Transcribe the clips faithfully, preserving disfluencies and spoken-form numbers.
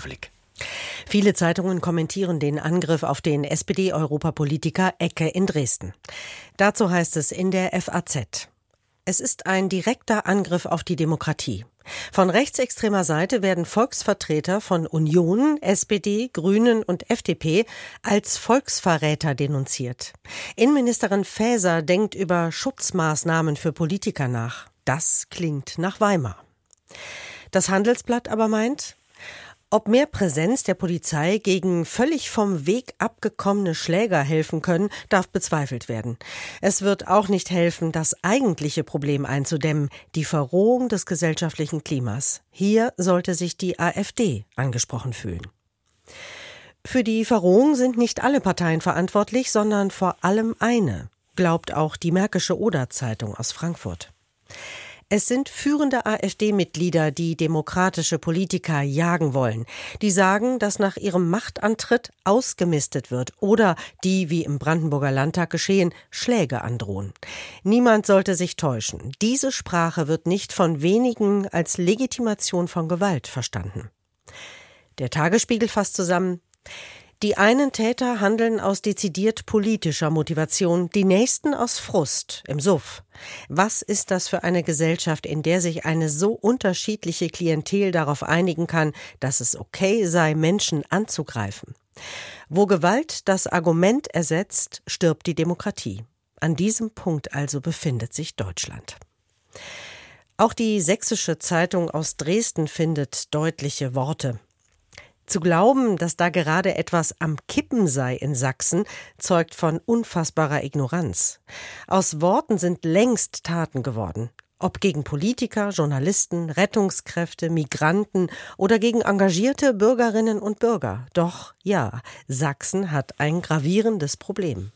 Gavlik. Viele Zeitungen kommentieren den Angriff auf den S P D-Europapolitiker Ecke in Dresden. Dazu heißt es in der F A Z: Es ist ein direkter Angriff auf die Demokratie. Von rechtsextremer Seite werden Volksvertreter von Union, S P D, Grünen und F D P als Volksverräter denunziert. Innenministerin Faeser denkt über Schutzmaßnahmen für Politiker nach. Das klingt nach Weimar. Das Handelsblatt aber meint: Ob mehr Präsenz der Polizei gegen völlig vom Weg abgekommene Schläger helfen können, darf bezweifelt werden. Es wird auch nicht helfen, das eigentliche Problem einzudämmen, die Verrohung des gesellschaftlichen Klimas. Hier sollte sich die AfD angesprochen fühlen. Für die Verrohung sind nicht alle Parteien verantwortlich, sondern vor allem eine, glaubt auch die Märkische Oder-Zeitung aus Frankfurt. Es sind führende AfD-Mitglieder, die demokratische Politiker jagen wollen. Die sagen, dass nach ihrem Machtantritt ausgemistet wird oder die, wie im Brandenburger Landtag geschehen, Schläge androhen. Niemand sollte sich täuschen. Diese Sprache wird nicht von wenigen als Legitimation von Gewalt verstanden. Der Tagesspiegel fasst zusammen: Die einen Täter handeln aus dezidiert politischer Motivation, die nächsten aus Frust, im Suff. Was ist das für eine Gesellschaft, in der sich eine so unterschiedliche Klientel darauf einigen kann, dass es okay sei, Menschen anzugreifen? Wo Gewalt das Argument ersetzt, stirbt die Demokratie. An diesem Punkt also befindet sich Deutschland. Auch die Sächsische Zeitung aus Dresden findet deutliche Worte. Zu glauben, dass da gerade etwas am Kippen sei in Sachsen, zeugt von unfassbarer Ignoranz. Aus Worten sind längst Taten geworden. Ob gegen Politiker, Journalisten, Rettungskräfte, Migranten oder gegen engagierte Bürgerinnen und Bürger. Doch ja, Sachsen hat ein gravierendes Problem.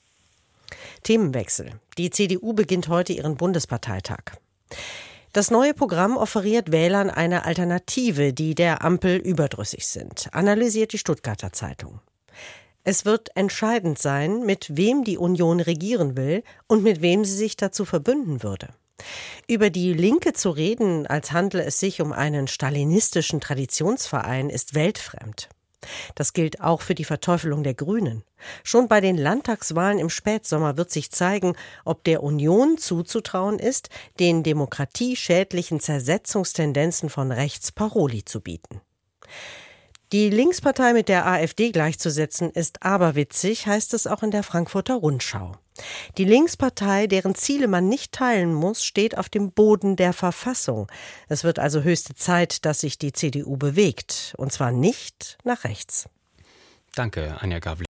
Themenwechsel. Die C D U beginnt heute ihren Bundesparteitag. Das neue Programm offeriert Wählern eine Alternative, die der Ampel überdrüssig sind, analysiert die Stuttgarter Zeitung. Es wird entscheidend sein, mit wem die Union regieren will und mit wem sie sich dazu verbünden würde. Über die Linke zu reden, als handle es sich um einen stalinistischen Traditionsverein, ist weltfremd. Das gilt auch für die Verteufelung der Grünen. Schon bei den Landtagswahlen im Spätsommer wird sich zeigen, ob der Union zuzutrauen ist, den demokratieschädlichen Zersetzungstendenzen von rechts Paroli zu bieten. Die Linkspartei mit der AfD gleichzusetzen ist aberwitzig, heißt es auch in der Frankfurter Rundschau. Die Linkspartei, deren Ziele man nicht teilen muss, steht auf dem Boden der Verfassung. Es wird also höchste Zeit, dass sich die C D U bewegt. Und zwar nicht nach rechts. Danke, Anja Gavlik.